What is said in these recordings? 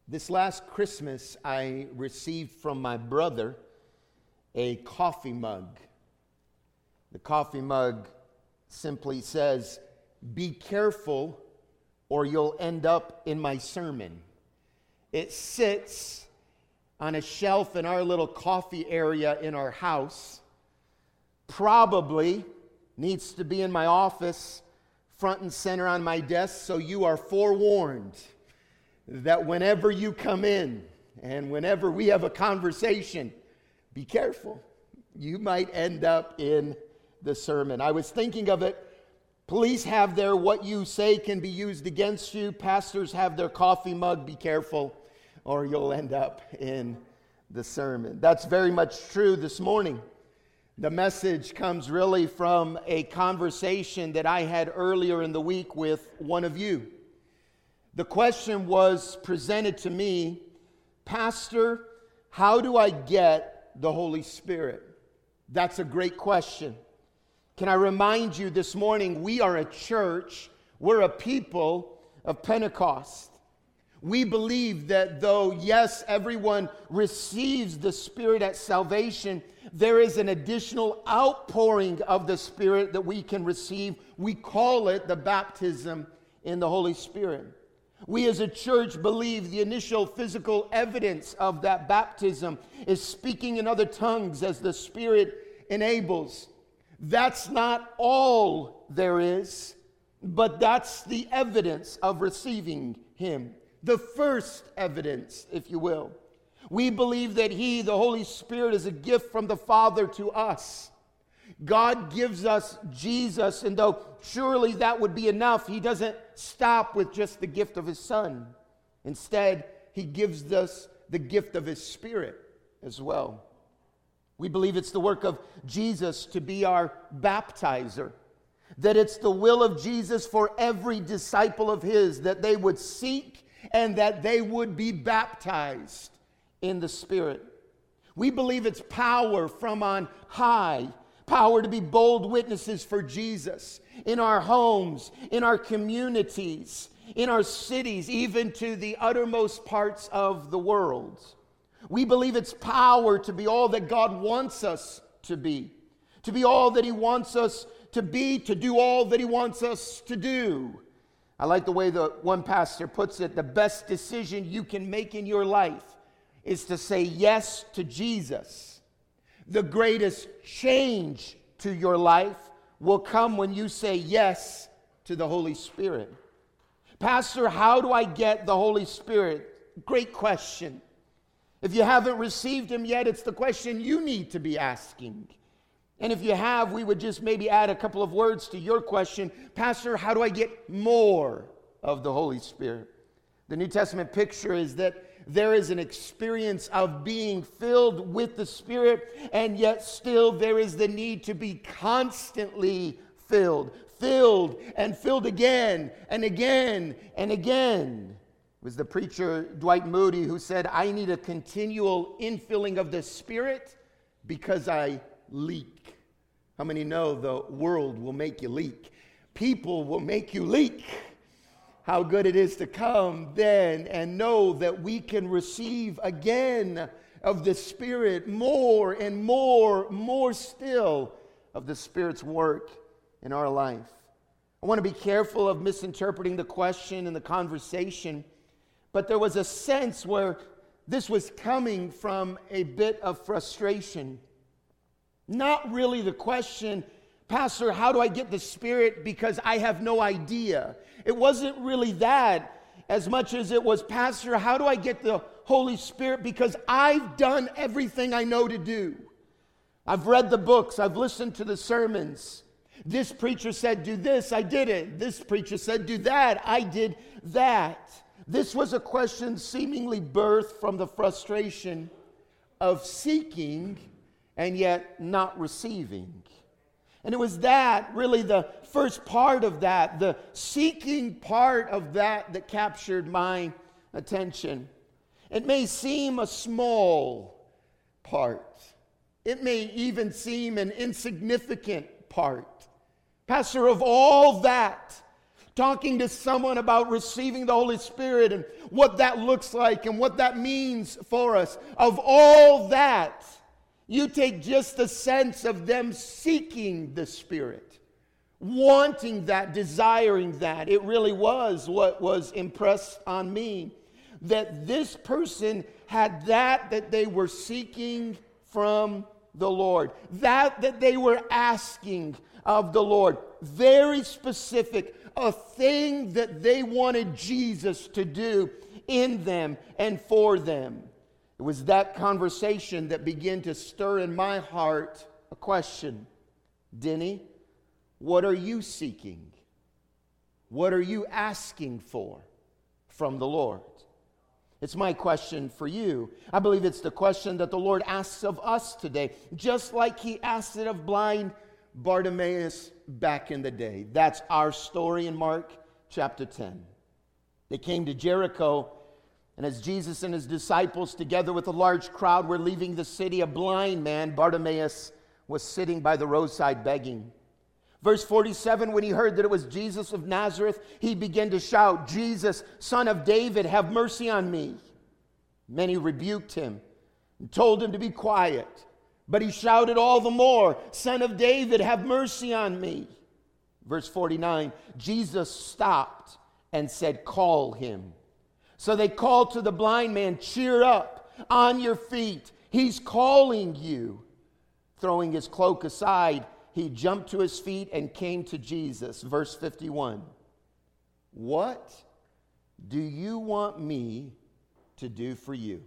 This last Christmas, I received from my brother a coffee mug. The coffee mug simply says, "Be careful or you'll end up in my sermon." It sits on a shelf in our little coffee area in our house. Probably needs to be in my office, front and center on my desk, so you are forewarned that whenever you come in and whenever we have a conversation, be careful. You might end up in the sermon. I was thinking of it. Police have their "what you say can be used against you." Pastors have their coffee mug. Be careful or you'll end up in the sermon. That's very much true this morning. The message comes really from a conversation that I had earlier in the week with one of you. The question was presented to me, "Pastor, how do I get the Holy Spirit?" That's a great question. Can I remind you this morning, we are a church, we're a people of Pentecost. We believe that though, yes, everyone receives the Spirit at salvation, there is an additional outpouring of the Spirit that we can receive. We call it the baptism in the Holy Spirit. We as a church believe the initial physical evidence of that baptism is speaking in other tongues as the Spirit enables. That's not all there is, but that's the evidence of receiving Him. The first evidence, if you will. We believe that He, the Holy Spirit, is a gift from the Father to us. God gives us Jesus, and though surely that would be enough, He doesn't stop with just the gift of His Son. Instead, He gives us the gift of His Spirit as well. We believe it's the work of Jesus to be our baptizer, that it's the will of Jesus for every disciple of His that they would seek and that they would be baptized in the Spirit. We believe it's power from on high, power to be bold witnesses for Jesus in our homes, in our communities, in our cities, even to the uttermost parts of the world. We believe it's power to be all that God wants us to be all that He wants us to be, to do all that He wants us to do. I like the way the one pastor puts it, the best decision you can make in your life is to say yes to Jesus. The greatest change to your life will come when you say yes to the Holy Spirit. "Pastor, how do I get the Holy Spirit?" Great question. If you haven't received Him yet, it's the question you need to be asking. And if you have, we would just maybe add a couple of words to your question. "Pastor, how do I get more of the Holy Spirit?" The New Testament picture is that there is an experience of being filled with the Spirit, and yet still there is the need to be constantly filled and filled again and again and again. It was the preacher Dwight Moody who said, "I need a continual infilling of the Spirit because I leak." How many know the world will make you leak? People will make you leak. How good it is to come then and know that we can receive again of the Spirit, more and more still of the Spirit's work in our life. I want to be careful of misinterpreting the question and the conversation, but there was a sense where this was coming from a bit of frustration. Not really the question, "Pastor, how do I get the Spirit because I have no idea?" It wasn't really that as much as it was, "Pastor, how do I get the Holy Spirit because I've done everything I know to do. I've read the books, I've listened to the sermons. This preacher said do this, I did it. This preacher said do that, I did that." This was a question seemingly birthed from the frustration of seeking and yet not receiving. And it was that, really the first part of that, the seeking part of that captured my attention. It may seem a small part. It may even seem an insignificant part. "Pastor, of all that, talking to someone about receiving the Holy Spirit and what that looks like and what that means for us. Of all that, you take just the sense of them seeking the Spirit, wanting that, desiring that. It really was what was impressed on me, that this person had that they were seeking from the Lord, that they were asking of the Lord. Very specific, a thing that they wanted Jesus to do in them and for them. It was that conversation that began to stir in my heart a question. Denny, what are you seeking? What are you asking for from the Lord? It's my question for you. I believe it's the question that the Lord asks of us today, just like he asked it of blind Bartimaeus back in the day. That's our story in Mark chapter 10. They came to Jericho, and as Jesus and his disciples, together with a large crowd, were leaving the city, a blind man, Bartimaeus, was sitting by the roadside begging. Verse 47, when he heard that it was Jesus of Nazareth, he began to shout, "Jesus, Son of David, have mercy on me." Many rebuked him and told him to be quiet. But he shouted all the more, "Son of David, have mercy on me." Verse 49, Jesus stopped and said, "Call him." So they called to the blind man, "Cheer up, on your feet, he's calling you." Throwing his cloak aside, he jumped to his feet and came to Jesus. Verse 51, "What do you want me to do for you?"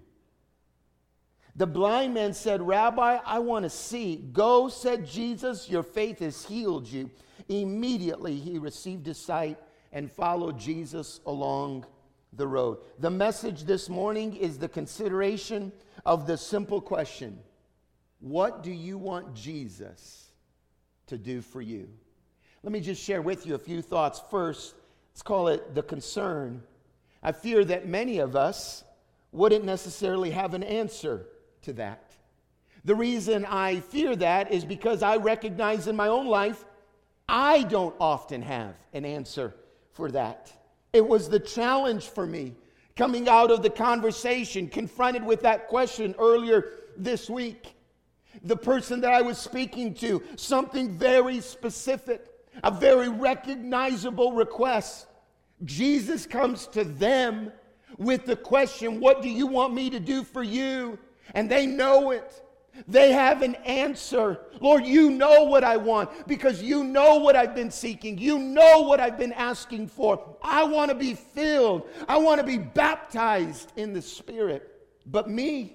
The blind man said, "Rabbi, I want to see." "Go," said Jesus, "your faith has healed you." Immediately he received his sight and followed Jesus along the road. The message this morning is the consideration of the simple question, what do you want Jesus to do for you? Let me just share with you a few thoughts. First, let's call it the concern. I fear that many of us wouldn't necessarily have an answer to that. The reason I fear that is because I recognize in my own life I don't often have an answer for that. It was the challenge for me coming out of the conversation, confronted with that question earlier this week. The person that I was speaking to, something very specific, a very recognizable request. Jesus comes to them with the question, "What do you want me to do for you?" And they know it. They have an answer. "Lord, you know what I want because you know what I've been seeking. You know what I've been asking for. I want to be filled. I want to be baptized in the Spirit." But me,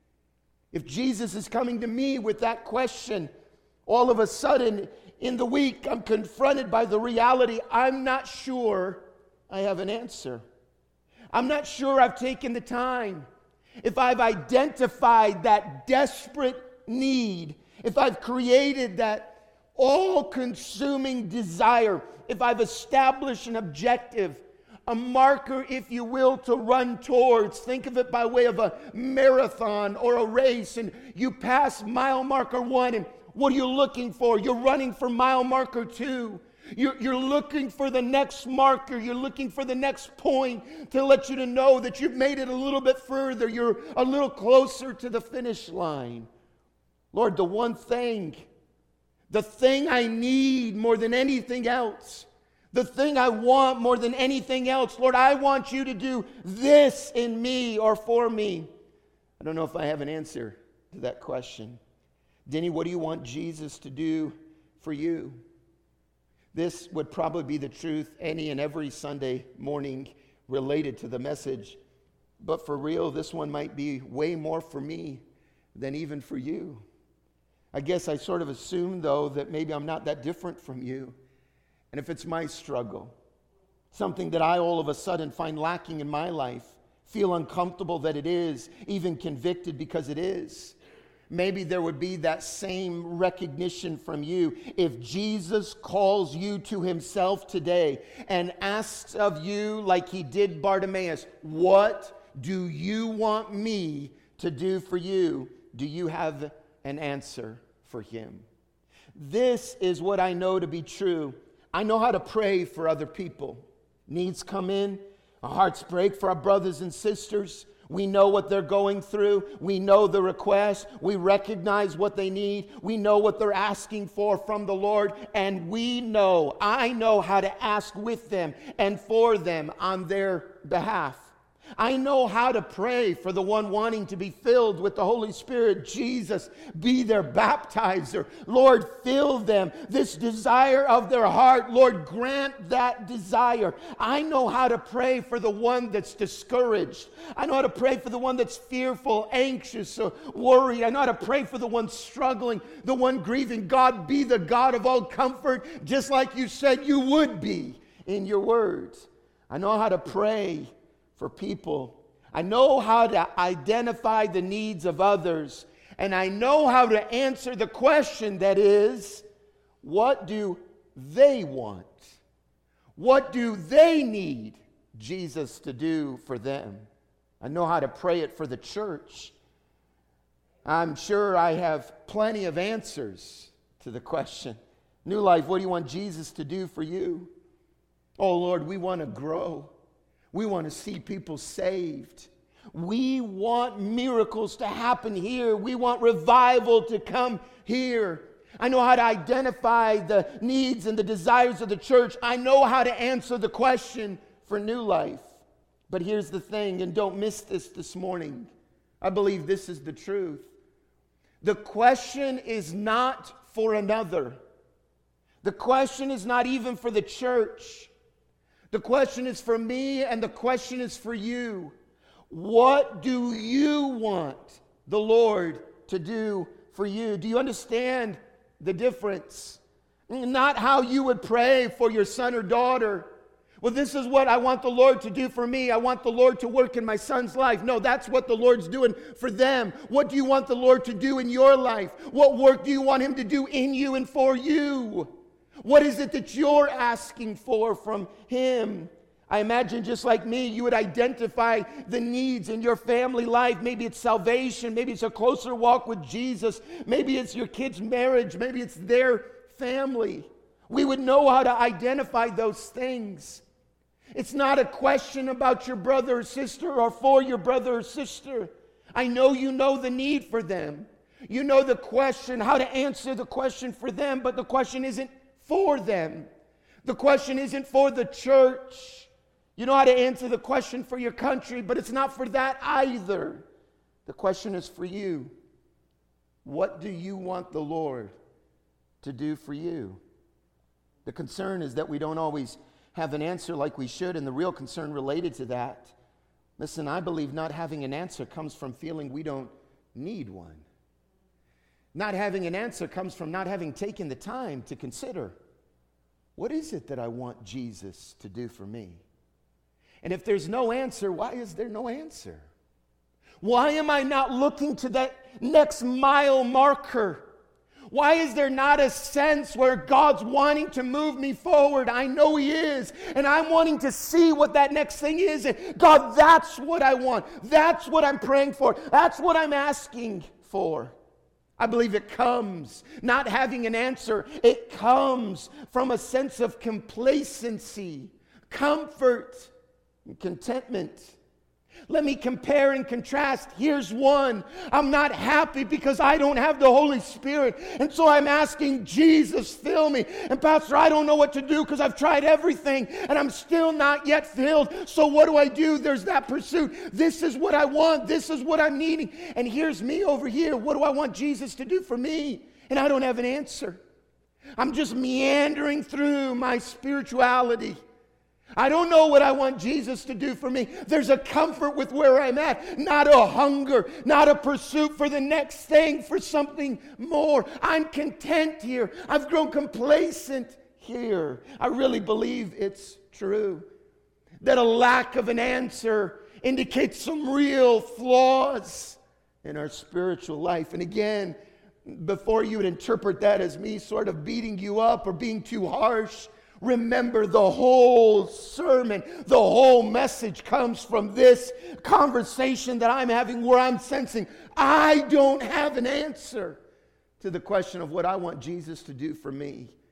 if Jesus is coming to me with that question, all of a sudden in the week I'm confronted by the reality I'm not sure I have an answer. I'm not sure I've taken the time. If I've identified that desperate need, if I've created that all-consuming desire, if I've established an objective, a marker, if you will, to run towards. Think of it by way of a marathon or a race, and you pass mile marker 1, and what are you looking for? You're running for mile marker 2. You're looking for the next marker. You're looking for the next point to let you to know that you've made it a little bit further. You're a little closer to the finish line. Lord, the one thing, the thing I need more than anything else, the thing I want more than anything else, Lord, I want you to do this in me or for me. I don't know if I have an answer to that question. Denny, what do you want Jesus to do for you? This would probably be the truth any and every Sunday morning related to the message. But for real, this one might be way more for me than even for you. I guess I sort of assume, though, that maybe I'm not that different from you. And if it's my struggle, something that I all of a sudden find lacking in my life, feel uncomfortable that it is, even convicted because it is, maybe there would be that same recognition from you. If Jesus calls you to himself today and asks of you, like he did Bartimaeus, "What do you want me to do for you?" Do you have an answer for him? This is what I know to be true I know how to pray for other people. Needs come in, our hearts break for our brothers and sisters. We know what they're going through. We know the requests. We recognize what they need. We know what they're asking for from the Lord. And I know how to ask with them and for them on their behalf. I know how to pray for the one wanting to be filled with the Holy Spirit. Jesus, be their baptizer. Lord, fill them. This desire of their heart, Lord, grant that desire. I know how to pray for the one that's discouraged. I know how to pray for the one that's fearful, anxious, or worried. I know how to pray for the one struggling, the one grieving. God, be the God of all comfort, just like you said you would be in your words. I know how to pray for people. I know how to identify the needs of others. And I know how to answer the question that is, what do they want? What do they need Jesus to do for them? I know how to pray it for the church. I'm sure I have plenty of answers to the question. New Life, what do you want Jesus to do for you? Oh Lord, we want to grow. We want to see people saved. We want miracles to happen here. We want revival to come here. I know how to identify the needs and the desires of the church. I know how to answer the question for New Life. But here's the thing, and don't miss this morning. I believe this is the truth. The question is not for another. The question is not even for the church. The question is for me, and the question is for you. What do you want the Lord to do for you? Do you understand the difference? Not how you would pray for your son or daughter. Well, this is what I want the Lord to do for me. I want the Lord to work in my son's life. No, that's what the Lord's doing for them. What do you want the Lord to do in your life? What work do you want Him to do in you and for you? What is it that you're asking for from Him? I imagine just like me, you would identify the needs in your family life. Maybe it's salvation. Maybe it's a closer walk with Jesus. Maybe it's your kids' marriage. Maybe it's their family. We would know how to identify those things. It's not a question about your brother or sister or for your brother or sister. I know you know the need for them. You know the question, how to answer the question for them, but the question isn't for them. The question isn't for the church. You know how to answer the question for your country, but it's not for that either. The question is for you. What do you want the Lord to do for you? The concern is that we don't always have an answer like we should, and the real concern related to that, listen, I believe not having an answer comes from feeling we don't need one. Not having an answer comes from not having taken the time to consider, what is it that I want Jesus to do for me? And if there's no answer, why is there no answer? Why am I not looking to that next mile marker? Why is there not a sense where God's wanting to move me forward? I know He is, and I'm wanting to see what that next thing is. And God, that's what I want. That's what I'm praying for. That's what I'm asking for. I believe it comes, not having an answer, it comes from a sense of complacency, comfort, and contentment. Let me compare and contrast. Here's one. I'm not happy because I don't have the Holy Spirit. And so I'm asking Jesus, fill me. And Pastor, I don't know what to do because I've tried everything and I'm still not yet filled. So what do? There's that pursuit. This is what I want. This is what I'm needing. And here's me over here. What do I want Jesus to do for me? And I don't have an answer. I'm just meandering through my spirituality. I don't know what I want Jesus to do for me. There's a comfort with where I'm at, not a hunger, not a pursuit for the next thing, for something more. I'm content here. I've grown complacent here. I really believe it's true that a lack of an answer indicates some real flaws in our spiritual life. And again, before you would interpret that as me sort of beating you up or being too harsh, remember, the whole sermon, the whole message comes from this conversation that I'm having where I'm sensing I don't have an answer to the question of what I want Jesus to do for me.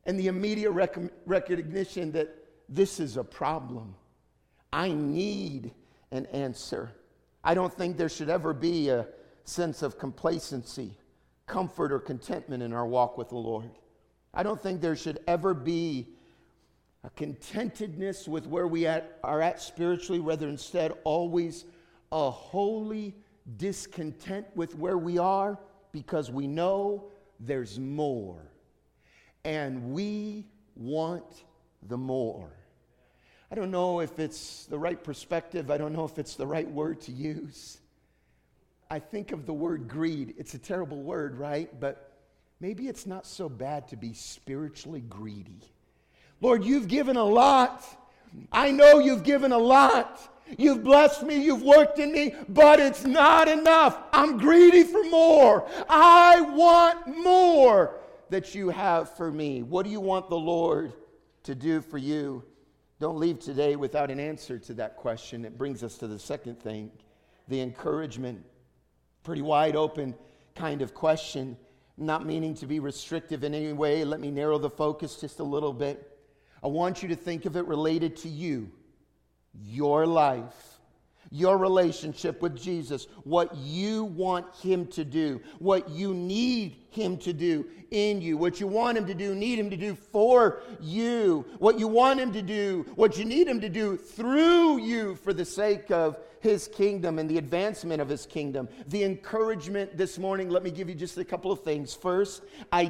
and the immediate recognition that this is a problem. I need an answer. I don't think there should ever be a sense of complacency, comfort, or contentment in our walk with the Lord. I don't think there should ever be a contentedness with where we are at spiritually, rather instead always a holy discontent with where we are, because we know there's more. And we want the more. I don't know if it's the right perspective. I don't know if it's the right word to use. I think of the word greed. It's a terrible word, right? But maybe it's not so bad to be spiritually greedy. Lord, you've given a lot. I know you've given a lot. You've blessed me, you've worked in me, but it's not enough. I'm greedy for more. I want more that you have for me. What do you want the Lord to do for you? Don't leave today without an answer to that question. It brings us to the second thing, the encouragement. Pretty wide open kind of question, not meaning to be restrictive in any way. Let me narrow the focus just a little bit. I want you to think of it related to you, your life, your relationship with Jesus, what you want him to do, what you need him to do in you, what you want him to do, need him to do for you, what you want him to do, what you need him to do through you for the sake of his kingdom and the advancement of his kingdom. The encouragement this morning, let me give you just a couple of things. First,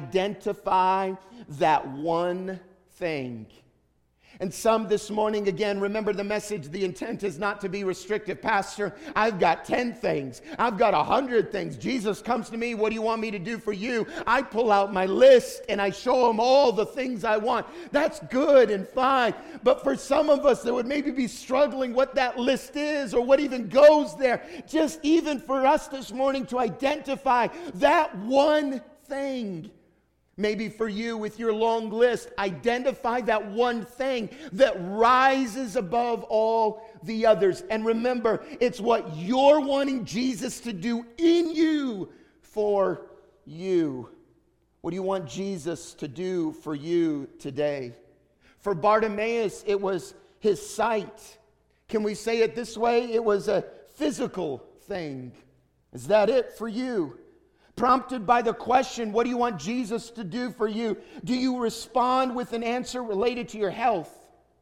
identify that one thing. And some this morning, again, remember the message. The intent is not to be restrictive. Pastor, I've got 10 things. I've got 100 things. Jesus comes to me. What do you want me to do for you? I pull out my list and I show him all the things I want. That's good and fine. But for some of us that would maybe be struggling what that list is or what even goes there, just even for us this morning to identify that one thing. Maybe for you with your long list, identify that one thing that rises above all the others. And remember, it's what you're wanting Jesus to do in you for you. What do you want Jesus to do for you today? For Bartimaeus, it was his sight. Can we say it this way? It was a physical thing. Is that it for you? Prompted by the question, what do you want Jesus to do for you? Do you respond with an answer related to your health,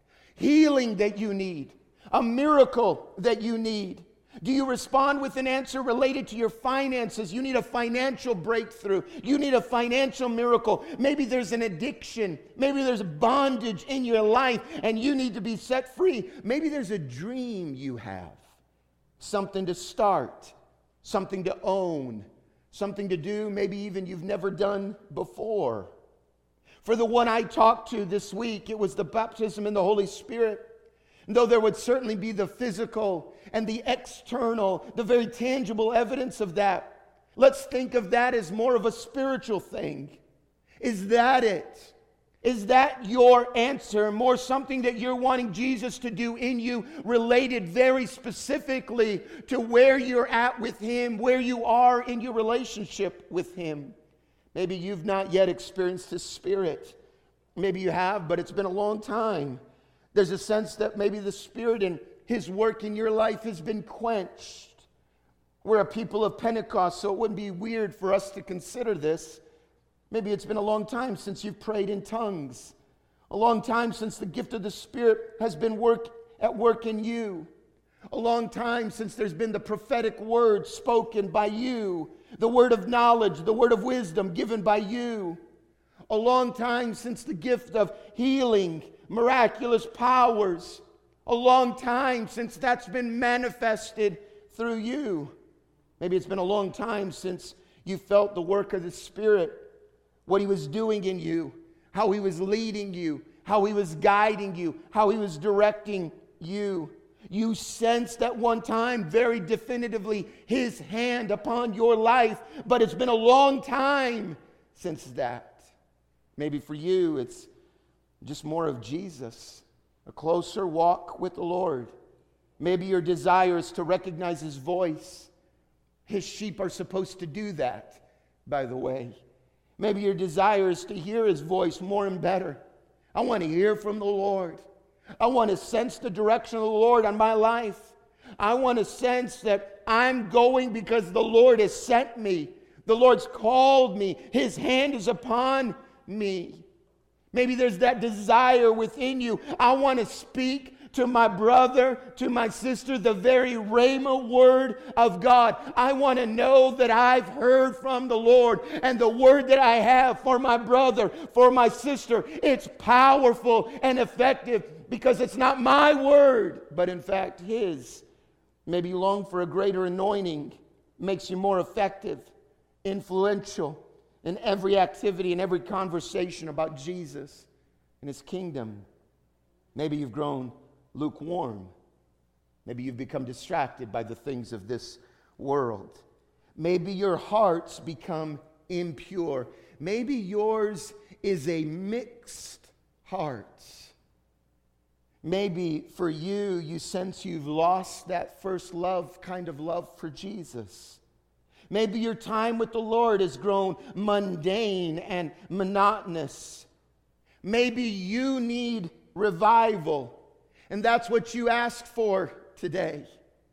healing that you need, a miracle that you need? Do you respond with an answer related to your finances? You need a financial breakthrough. You need a financial miracle. Maybe there's an addiction. Maybe there's bondage in your life and you need to be set free. Maybe there's a dream you have, something to start, something to own, something to do maybe even you've never done before. For the one I talked to this week, it was the baptism in the Holy Spirit. And though there would certainly be the physical and the external, the very tangible evidence of that, let's think of that as more of a spiritual thing. Is that it? Is that your answer? More something that you're wanting Jesus to do in you, related very specifically to where you're at with him, where you are in your relationship with him. Maybe you've not yet experienced his Spirit. Maybe you have, but it's been a long time. There's a sense that maybe the Spirit and his work in your life has been quenched. We're a people of Pentecost, so it wouldn't be weird for us to consider this. Maybe it's been a long time since you've prayed in tongues. A long time since the gift of the Spirit has been at work in you. A long time since there's been the prophetic word spoken by you. The word of knowledge, the word of wisdom given by you. A long time since the gift of healing, miraculous powers. A long time since that's been manifested through you. Maybe it's been a long time since you felt the work of the Spirit, what he was doing in you, how he was leading you, how he was guiding you, how he was directing you. You sensed at one time very definitively his hand upon your life, but it's been a long time since that. Maybe for you it's just more of Jesus, a closer walk with the Lord. Maybe your desire is to recognize his voice. His sheep are supposed to do that, by the way. Maybe your desire is to hear His voice more and better. I want to hear from the Lord. I want to sense the direction of the Lord on my life. I want to sense that I'm going because the Lord has sent me. The Lord's called me. His hand is upon me. Maybe there's that desire within you. I want to speak to my brother, to my sister, the very rhema word of God. I want to know that I've heard from the Lord, and the word that I have for my brother, for my sister, it's powerful and effective because it's not my word, but in fact His. Maybe you long for a greater anointing, makes you more effective, influential in every activity and every conversation about Jesus and His kingdom. Maybe you've grown lukewarm. Maybe you've become distracted by the things of this world. Maybe your heart's become impure. Maybe yours is a mixed heart. Maybe for you, you sense you've lost that first love, kind of love for Jesus. Maybe your time with the Lord has grown mundane and monotonous. Maybe you need revival, and that's what you asked for today.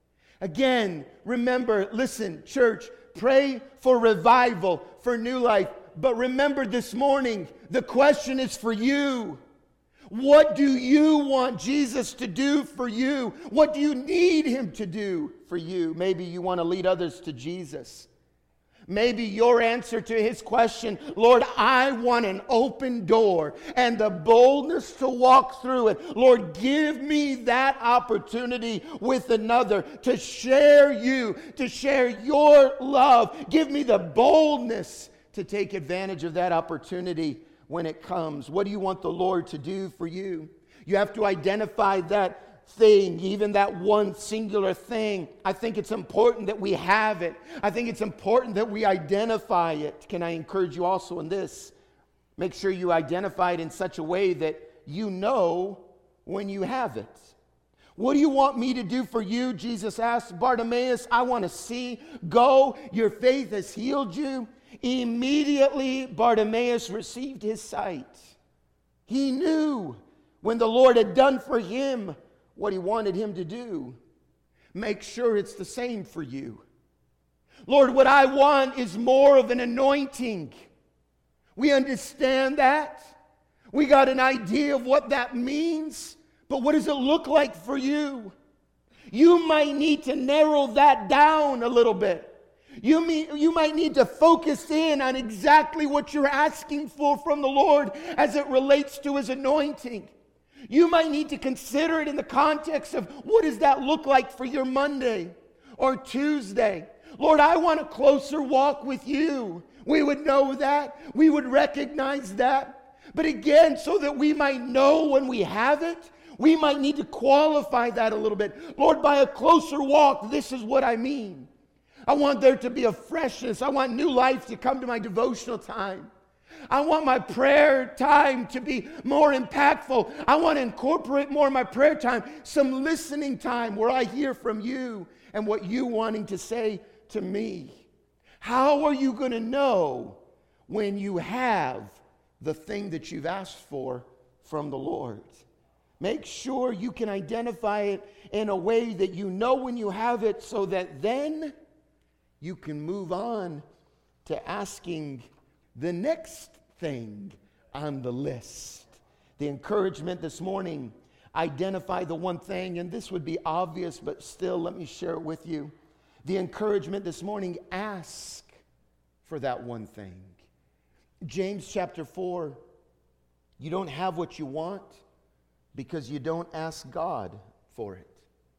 Again, remember, listen, church, pray for revival, for new life. But remember this morning, the question is for you. What do you want Jesus to do for you? What do you need Him to do for you? Maybe you want to lead others to Jesus. Maybe your answer to His question, Lord, I want an open door and the boldness to walk through it. Lord, give me that opportunity with another to share you, to share your love. Give me the boldness to take advantage of that opportunity when it comes. What do you want the Lord to do for you? You have to identify that thing, even that one singular thing. I think it's important that we have it. I think it's important that we identify it. Can I encourage you also in this? Make sure you identify it in such a way that you know when you have it. What do you want me to do for you? Jesus asked Bartimaeus. I want to see. Go, your faith has healed you. Immediately Bartimaeus received his sight. He knew when the Lord had done for him what He wanted him to do. Make sure it's the same for you. Lord, what I want is more of an anointing. We understand that. We got an idea of what that means. But what does it look like for you? You might need to narrow that down a little bit. You might need to focus in on exactly what you're asking for from the Lord as it relates to His anointing. You might need to consider it in the context of what does that look like for your Monday or Tuesday. Lord, I want a closer walk with you. We would know that. We would recognize that. But again, so that we might know when we have it, we might need to qualify that a little bit. Lord, by a closer walk, this is what I mean. I want there to be a freshness. I want new life to come to my devotional time. I want my prayer time to be more impactful. I want to incorporate more in my prayer time some listening time where I hear from you and what you wanting to say to me. How are you going to know when you have the thing that you've asked for from the Lord? Make sure you can identify it in a way that you know when you have it, so that then you can move on to asking the next thing on the list. The encouragement this morning, identify the one thing, and this would be obvious, but still let me share it with you. The encouragement this morning, ask for that one thing. James chapter 4, you don't have what you want because you don't ask God for it.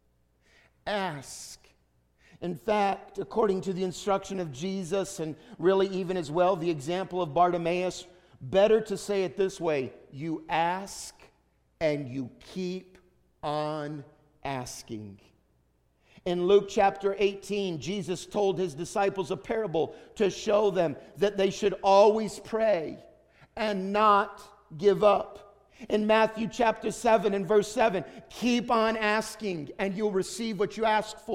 Ask. In fact, according to the instruction of Jesus, and really even as well the example of Bartimaeus, better to say it this way: you ask and you keep on asking. In Luke chapter 18, Jesus told His disciples a parable to show them that they should always pray and not give up. In Matthew chapter 7 and verse 7, keep on asking and you'll receive what you ask for.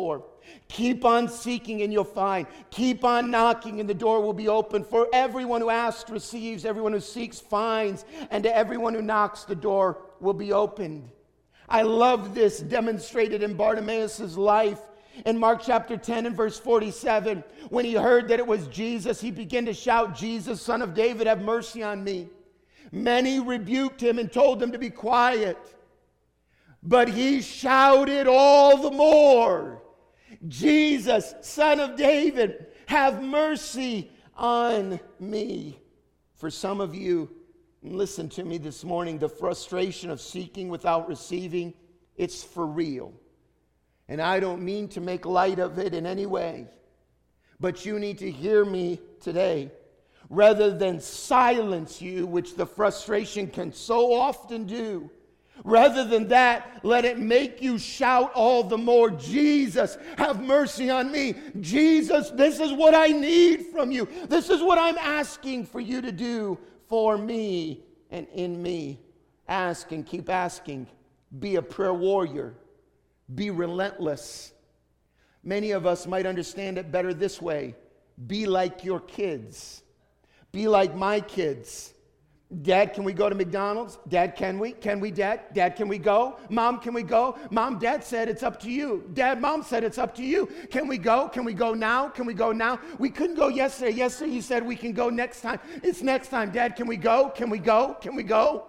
Keep on seeking and you'll find. Keep on knocking and the door will be open. For everyone who asks receives, everyone who seeks finds, and to everyone who knocks the door will be opened. I love this demonstrated in Bartimaeus' life. In Mark chapter 10 and verse 47, when he heard that it was Jesus, he began to shout, "Jesus, Son of David, have mercy on me." Many rebuked him and told him to be quiet. But he shouted all the more, "Jesus, Son of David, have mercy on me." For some of you, listen to me this morning, the frustration of seeking without receiving, it's for real. And I don't mean to make light of it in any way, but you need to hear me today. Rather than silence you, which the frustration can so often do, rather than that, let it make you shout all the more, "Jesus, have mercy on me. Jesus, this is what I need from you. This is what I'm asking for you to do for me and in me." Ask and keep asking. Be a prayer warrior. Be relentless. Many of us might understand it better this way. Be like your kids. Be like my kids. "Dad, can we go to McDonald's?" "Dad, can we? Can we, Dad? Dad, can we go? Mom, can we go?" "Mom, Dad said it's up to you." "Dad, Mom said it's up to you. Can we go? Can we go now? Can we go now? We couldn't go yesterday. Yesterday you said we can go next time. It's next time. Dad, can we go? Can we go? Can we go?"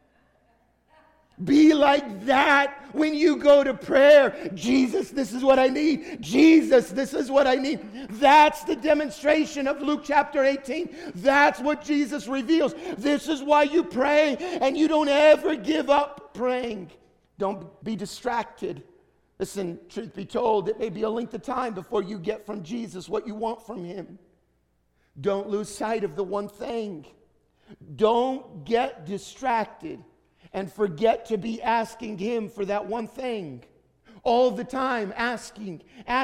Be like that when you go to prayer. "Jesus, this is what I need. Jesus, this is what I need." That's the demonstration of Luke chapter 18. That's what Jesus reveals. This is why you pray, and you don't ever give up praying. Don't be distracted. Listen, truth be told, it may be a length of time before you get from Jesus what you want from him. Don't lose sight of the one thing. Don't get distracted and forget to be asking him for that one thing. All the time, asking,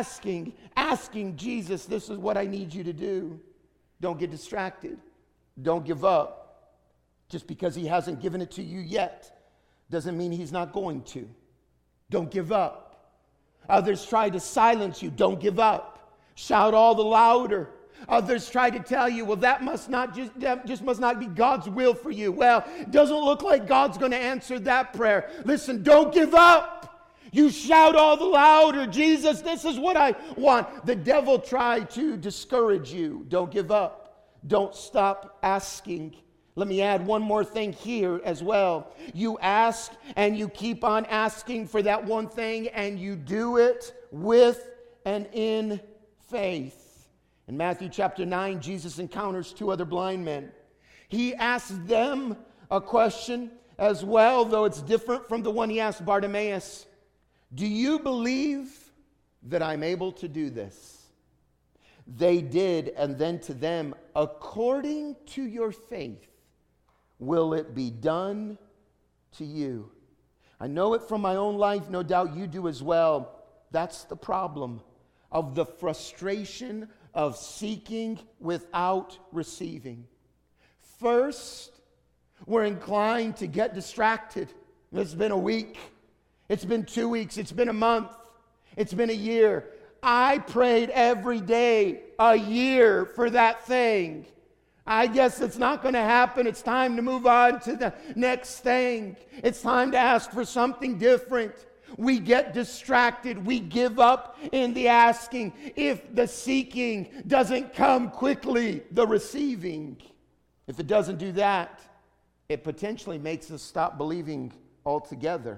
"Jesus, this is what I need you to do." Don't get distracted. Don't give up. Just because he hasn't given it to you yet doesn't mean he's not going to. Don't give up. Others try to silence you. Don't give up. Shout all the louder. Others try to tell you, "Well, that must not be God's will for you." Well, it doesn't look like God's going to answer that prayer. Listen, don't give up. You shout all the louder, "Jesus, this is what I want." The devil tried to discourage you. Don't give up. Don't stop asking. Let me add one more thing here as well. You ask and you keep on asking for that one thing, and you do it with and in faith. In Matthew chapter 9, Jesus encounters two other blind men. He asks them a question as well, though it's different from the one he asked Bartimaeus. "Do you believe that I'm able to do this?" They did, and then to them, "According to your faith, will it be done to you?" I know it from my own life, no doubt you do as well. That's the problem of the frustration of seeking without receiving. First, we're inclined to get distracted. It's been a week. It's been 2 weeks. It's been a month. It's been a year. I prayed every day a year for that thing. I guess it's not going to happen. It's time to move on to the next thing. It's time to ask for something different. We get distracted. We give up in the asking. If the seeking doesn't come quickly, the receiving. If it doesn't do that, it potentially makes us stop believing altogether.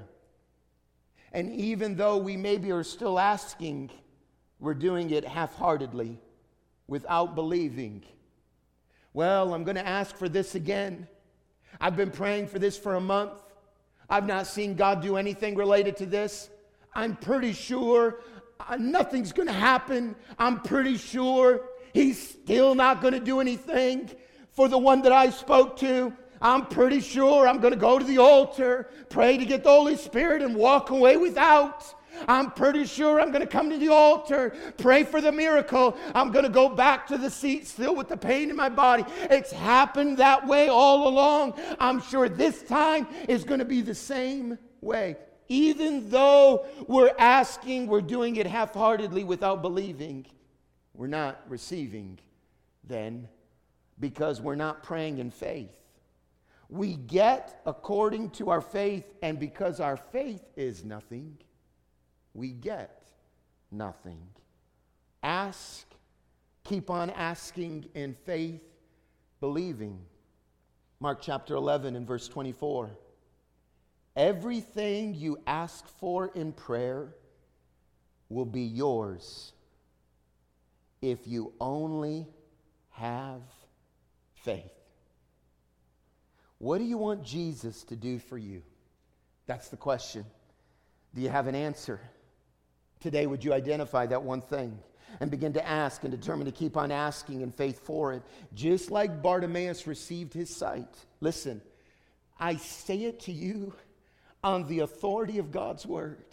And even though we maybe are still asking, we're doing it half-heartedly, without believing. Well, I'm going to ask for this again. I've been praying for this for a month. I've not seen God do anything related to this. I'm pretty sure nothing's going to happen. I'm pretty sure he's still not going to do anything for the one that I spoke to. I'm pretty sure I'm going to go to the altar, pray to get the Holy Spirit, and walk away without. I'm pretty sure I'm going to come to the altar, pray for the miracle. I'm going to go back to the seat still with the pain in my body. It's happened that way all along. I'm sure this time is going to be the same way. Even though we're asking, we're doing it half-heartedly without believing. We're not receiving then because we're not praying in faith. We get according to our faith, and because our faith is nothing, we get nothing. Ask, keep on asking in faith, believing. Mark chapter 11 and verse 24. Everything you ask for in prayer will be yours if you only have faith. What do you want Jesus to do for you? That's the question. Do you have an answer? Today, would you identify that one thing and begin to ask and determine to keep on asking in faith for it? Just like Bartimaeus received his sight. Listen, I say it to you on the authority of God's word.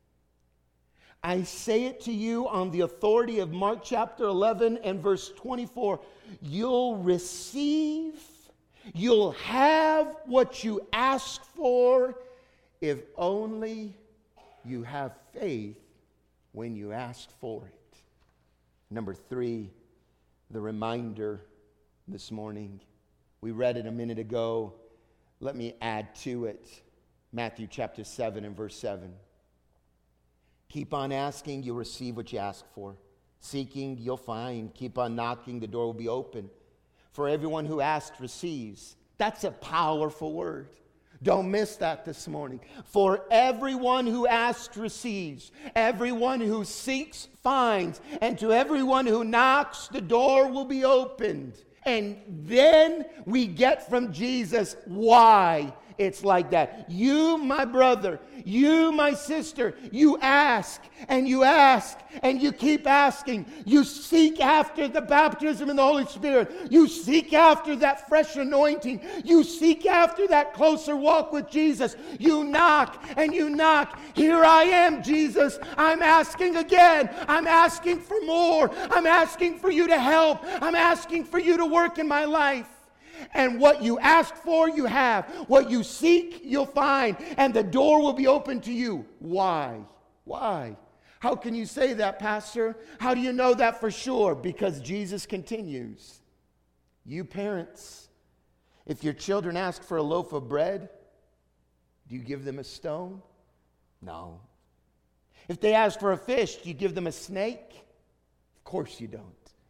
I say it to you on the authority of Mark chapter 11 and verse 24. You'll receive, you'll have what you ask for if only you have faith when you ask for it. Number 3, the reminder this morning. We read it a minute ago. Let me add to it. Matthew chapter 7 and verse 7. Keep on asking, you'll receive what you ask for. Seeking, you'll find. Keep on knocking, the door will be open. For everyone who asks receives. That's a powerful word. Don't miss that this morning. For everyone who asks receives. Everyone who seeks finds. And to everyone who knocks, the door will be opened. And then we get from Jesus why it's like that. You, my brother, you, my sister, you ask and you ask and you keep asking. You seek after the baptism in the Holy Spirit. You seek after that fresh anointing. You seek after that closer walk with Jesus. You knock and you knock. Here I am, Jesus. I'm asking again. I'm asking for more. I'm asking for you to help. I'm asking for you to work in my life. And what you ask for, you have. What you seek, you'll find. And the door will be open to you. Why? Why? How can you say that, Pastor? How do you know that for sure? Because Jesus continues. You parents, if your children ask for a loaf of bread, do you give them a stone? No. If they ask for a fish, do you give them a snake? Of course you don't.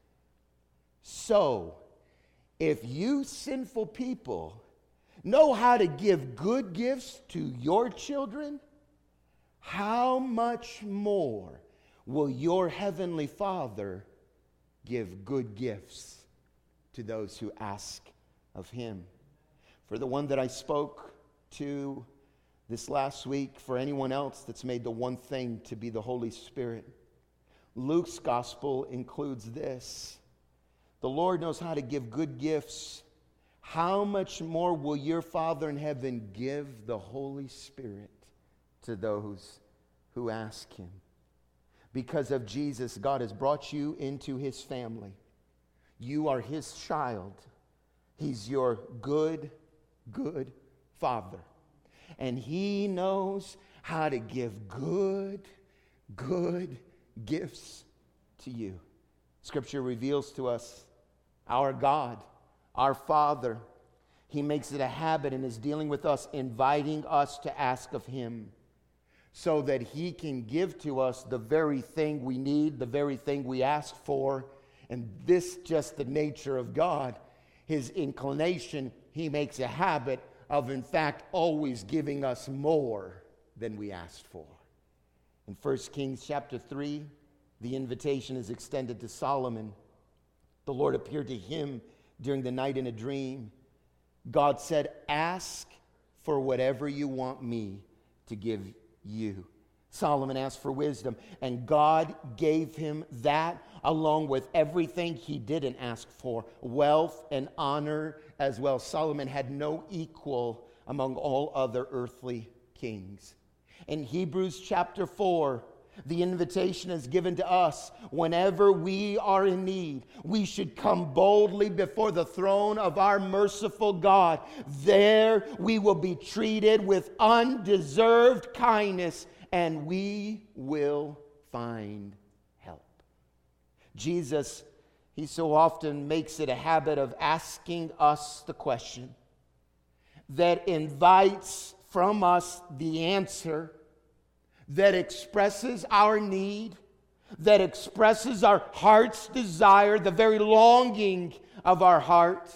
So, if you sinful people know how to give good gifts to your children, how much more will your heavenly Father give good gifts to those who ask of him? For the one that I spoke to this last week, for anyone else that's made the one thing to be the Holy Spirit, Luke's gospel includes this. The Lord knows how to give good gifts. How much more will your Father in heaven give the Holy Spirit to those who ask him? Because of Jesus, God has brought you into his family. You are his child. He's your good, good Father. And he knows how to give good, good gifts to you. Scripture reveals to us our God, our Father. He makes it a habit in his dealing with us, inviting us to ask of him so that he can give to us the very thing we need, the very thing we ask for. And this just the nature of God. His inclination, he makes a habit of, in fact, always giving us more than we asked for. In 1 Kings chapter 3, the invitation is extended to Solomon. The Lord appeared to him during the night in a dream. God said, ask for whatever you want me to give you. Solomon asked for wisdom, and God gave him that along with everything he didn't ask for, wealth and honor as well. Solomon had no equal among all other earthly kings. In Hebrews chapter 4, The invitation is given to us whenever we are in need. We should come boldly before the throne of our merciful God. There we will be treated with undeserved kindness, and we will find help. Jesus, he so often makes it a habit of asking us the question that invites from us the answer, that expresses our need, that expresses our heart's desire, the very longing of our heart,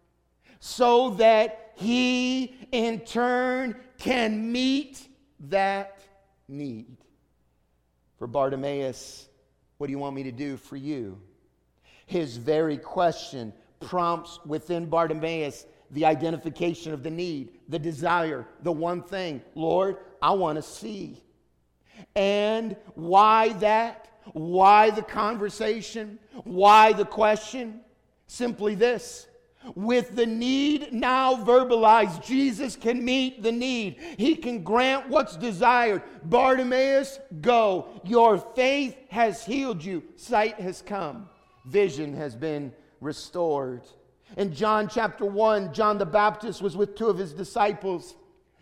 so that he in turn can meet that need. For Bartimaeus, what do you want me to do for you? His very question prompts within Bartimaeus the identification of the need, the desire, the one thing. Lord, I want to see. And why that? Why the conversation? Why the question? Simply this. With the need now verbalized, Jesus can meet the need. He can grant what's desired. Bartimaeus, go. Your faith has healed you. Sight has come. Vision has been restored. In John chapter 1, John the Baptist was with two of his disciples.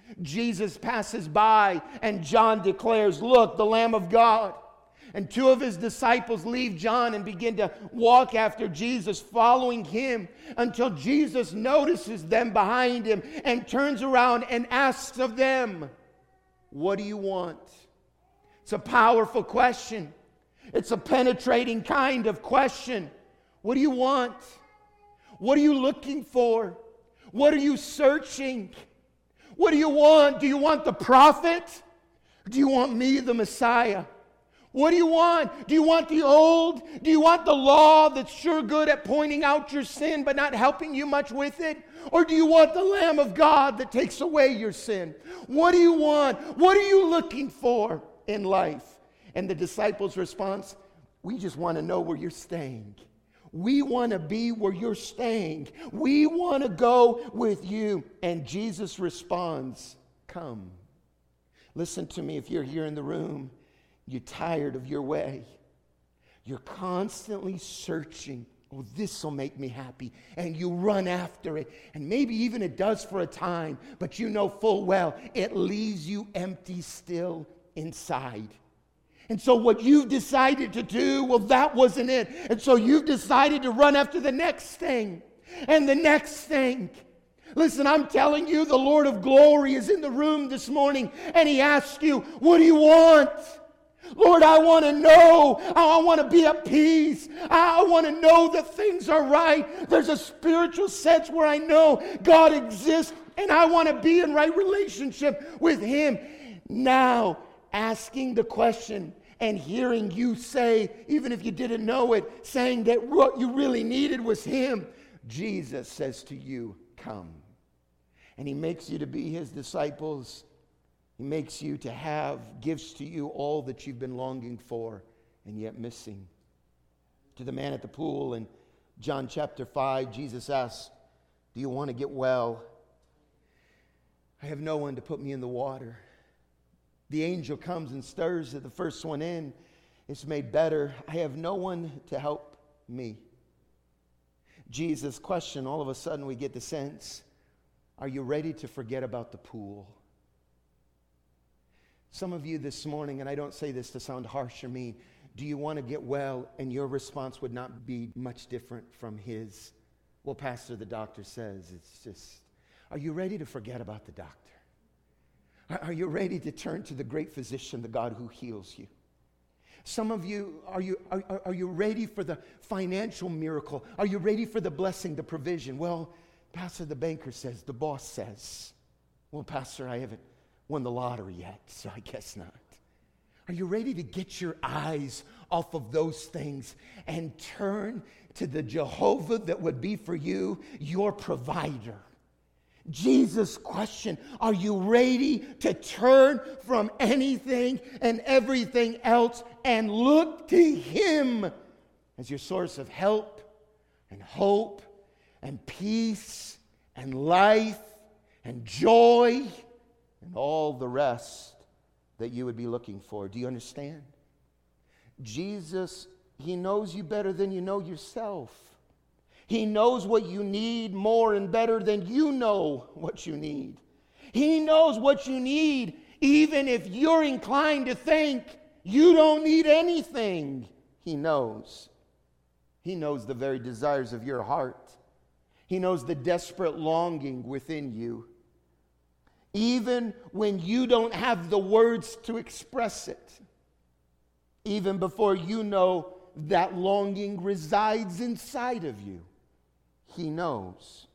Jesus passes by and John declares, look, the Lamb of God. And two of his disciples leave John and begin to walk after Jesus, following him, until Jesus notices them behind him and turns around and asks of them, what do you want? It's a powerful question. It's a penetrating kind of question. What do you want? What are you looking for? What are you searching? What do you want? Do you want the prophet? Do you want me, the Messiah? What do you want? Do you want the old? Do you want the law that's sure good at pointing out your sin but not helping you much with it? Or do you want the Lamb of God that takes away your sin? What do you want? What are you looking for in life? And the disciples' response, we just want to know where you're staying. We want to be where you're staying. We want to go with you. And Jesus responds, come. Listen to me, if you're here in the room, you're tired of your way. You're constantly searching. Oh, this will make me happy. And you run after it. And maybe even it does for a time, but you know full well it leaves you empty still inside. And so what you've decided to do, well, that wasn't it. And so you've decided to run after the next thing and the next thing. Listen, I'm telling you, the Lord of glory is in the room this morning, and he asks you, what do you want? Lord, I want to know. I want to be at peace. I want to know that things are right. There's a spiritual sense where I know God exists, and I want to be in right relationship with him. Now, asking the question and hearing you say, even if you didn't know it, saying that what you really needed was him, Jesus says to you, come. And he makes you to be his disciples. He makes you to have, gives to you all that you've been longing for and yet missing. To the man at the pool in John chapter 5, Jesus asks, do you want to get well? I have no one to put me in the water. The angel comes and stirs it. The first one in, it's made better. I have no one to help me. Jesus' question, all of a sudden we get the sense, are you ready to forget about the pool? Some of you this morning, and I don't say this to sound harsh or mean, do you want to get well? And your response would not be much different from his. Well, Pastor, the doctor says it's just, are you ready to forget about the doctor? Are you ready to turn to the great physician, the God who heals you? Some of you, are you ready for the financial miracle? Are you ready for the blessing, the provision? Well, Pastor, the banker says, the boss says. Well, Pastor, I haven't won the lottery yet, so I guess not. Are you ready to get your eyes off of those things and turn to the Jehovah that would be for you your provider? Jesus' question, are you ready to turn from anything and everything else and look to him as your source of help and hope and peace and life and joy and all the rest that you would be looking for? Do you understand? Jesus, He knows you better than you know yourself. He knows what you need more and better than you know what you need. He knows what you need even if you're inclined to think you don't need anything. He knows. He knows the very desires of your heart. He knows the desperate longing within you. Even when you don't have the words to express it. Even before you know that longing resides inside of you. He knows.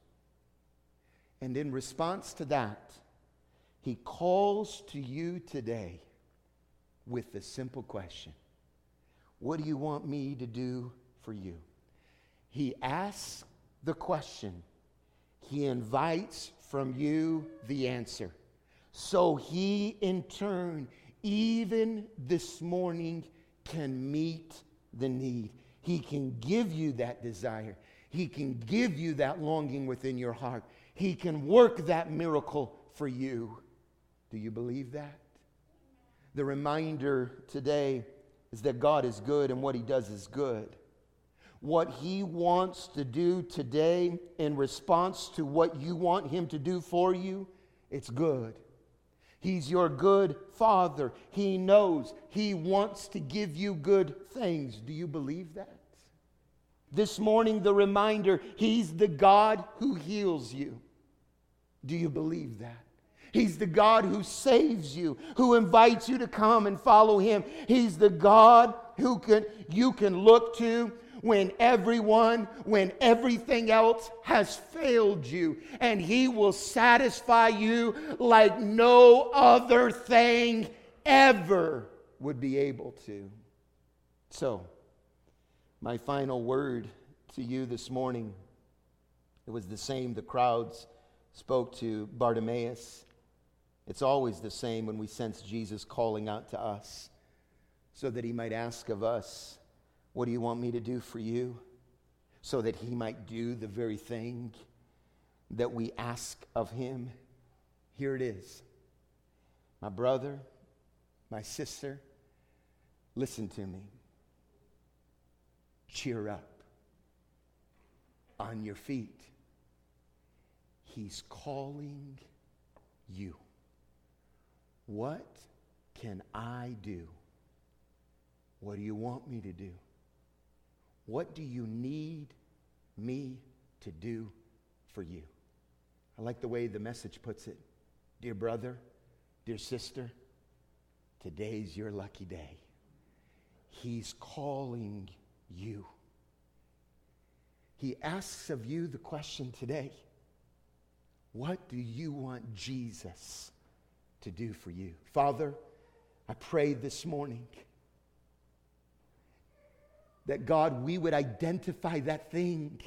And in response to that, He calls to you today with the simple question, what do you want me to do for you? He asks the question. He invites from you the answer. So He, in turn, even this morning, can meet the need. He can give you that desire. He can give you that longing within your heart. He can work that miracle for you. Do you believe that? The reminder today is that God is good and what He does is good. What He wants to do today in response to what you want Him to do for you, it's good. He's your good Father. He knows. He wants to give you good things. Do you believe that? This morning, the reminder, He's the God who heals you. Do you believe that? He's the God who saves you, who invites you to come and follow Him. He's the God who you can look to when everything else has failed you. And He will satisfy you like no other thing ever would be able to. So, my final word to you this morning, it was the same the crowds spoke to Bartimaeus. It's always the same when we sense Jesus calling out to us so that He might ask of us, what do you want me to do for you? So that He might do the very thing that we ask of Him. Here it is. My brother, my sister, listen to me. Cheer up. On your feet. He's calling you. What can I do? What do you want me to do? What do you need me to do for you? I like the way the message puts it. Dear brother, dear sister, today's your lucky day. He's calling you. He asks of you the question today, what do you want Jesus to do for you? Father, I pray this morning that God, we would identify that thing.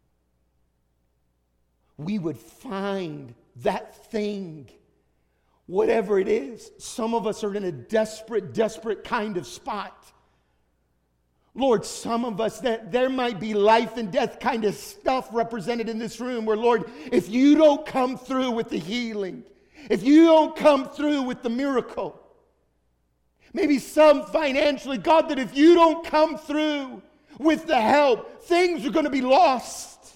We would find that thing, whatever it is. Some of us are in a desperate kind of spot. Lord, some of us, that there might be life and death kind of stuff represented in this room where, Lord, if you don't come through with the healing, if you don't come through with the miracle, maybe some financially, God, that if you don't come through with the help, things are going to be lost.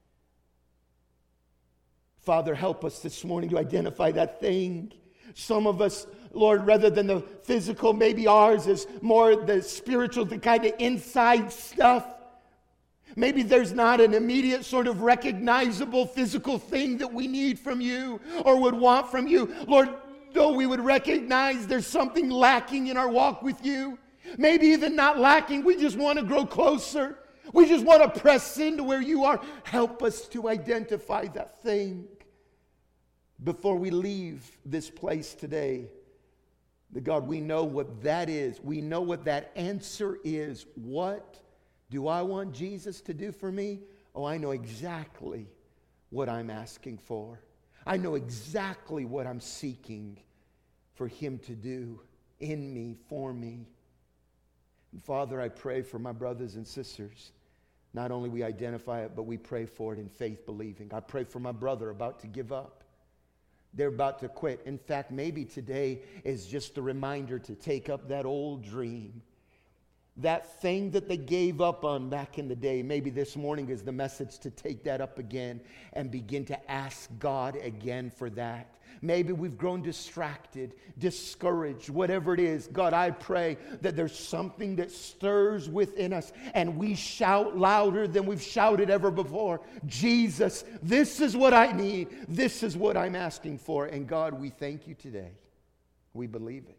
Father, help us this morning to identify that thing. Some of us, Lord, rather than the physical, maybe ours is more the spiritual, the kind of inside stuff. Maybe there's not an immediate sort of recognizable physical thing that we need from you or would want from you. Lord, though we would recognize there's something lacking in our walk with you. Maybe even not lacking, we just want to grow closer. We just want to press into where you are. Help us to identify that thing before we leave this place today. That God, we know what that is. We know what that answer is. What do I want Jesus to do for me? Oh, I know exactly what I'm asking for. I know exactly what I'm seeking for Him to do in me, for me. And Father, I pray for my brothers and sisters. Not only we identify it, but we pray for it in faith believing. I pray for my brother about to give up. They're about to quit. In fact, maybe today is just a reminder to take up that old dream. That thing that they gave up on back in the day, maybe this morning is the message to take that up again and begin to ask God again for that. Maybe we've grown distracted, discouraged, whatever it is. God, I pray that there's something that stirs within us and we shout louder than we've shouted ever before. Jesus, this is what I need. This is what I'm asking for. And God, we thank you today. We believe it.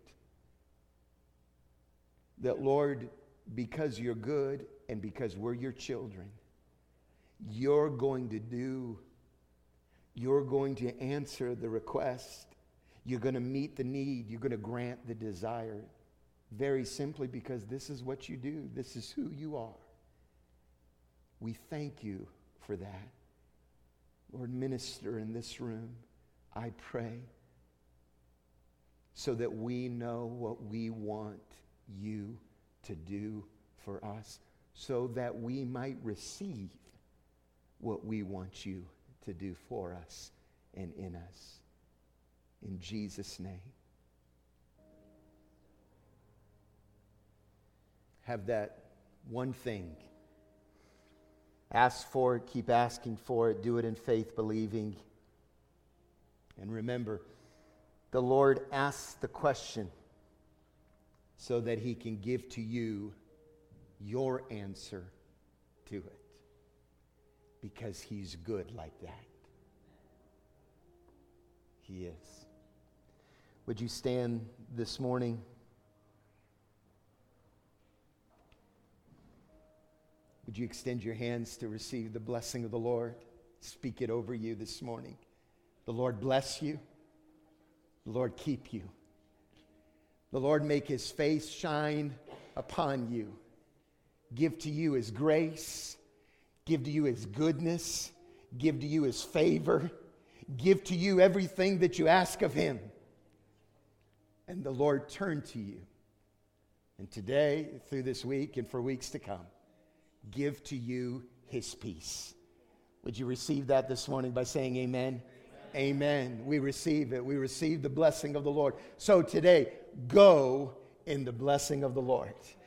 That, Lord, because you're good and because we're your children, you're going to answer the request. You're going to meet the need. You're going to grant the desire. Very simply because this is what you do. This is who you are. We thank you for that. Lord, minister in this room, I pray, so that we know what we want you to do for us, so that we might receive what we want you to do for us and in us. In Jesus' name. Have that one thing. Ask for it, keep asking for it, do it in faith, believing. And remember, the Lord asks the question so that he can give to you your answer to it. Because he's good like that. He is. Would you stand this morning? Would you extend your hands to receive the blessing of the Lord? Speak it over you this morning. The Lord bless you. The Lord keep you. The Lord make his face shine upon you. Give to you his grace. Give to you his goodness. Give to you his favor. Give to you everything that you ask of him. And the Lord turn to you. And today, through this week and for weeks to come, give to you his peace. Would you receive that this morning by saying amen? Amen. We receive it. We receive the blessing of the Lord. So today, go in the blessing of the Lord.